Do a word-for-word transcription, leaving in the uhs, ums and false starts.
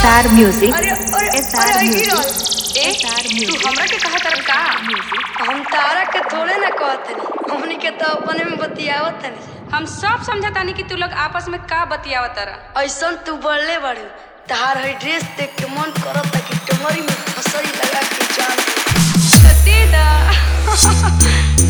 SR music अरे अरे SR अरे म्यूजिक गिरल ए एसआर तू म्यूजिक हमरा के कहा तर का हम तारा के थोड़े ना कहतनी हमनी के तो अपने में बतियावत तनी हम सब समझतानी कि तू लोग आपस में का बतियावत तारा। ऐसन तू बढ़ले बाड़ू तार है ड्रेस देख के मन करता कि टमरी में फसरी लगा के जान दे दा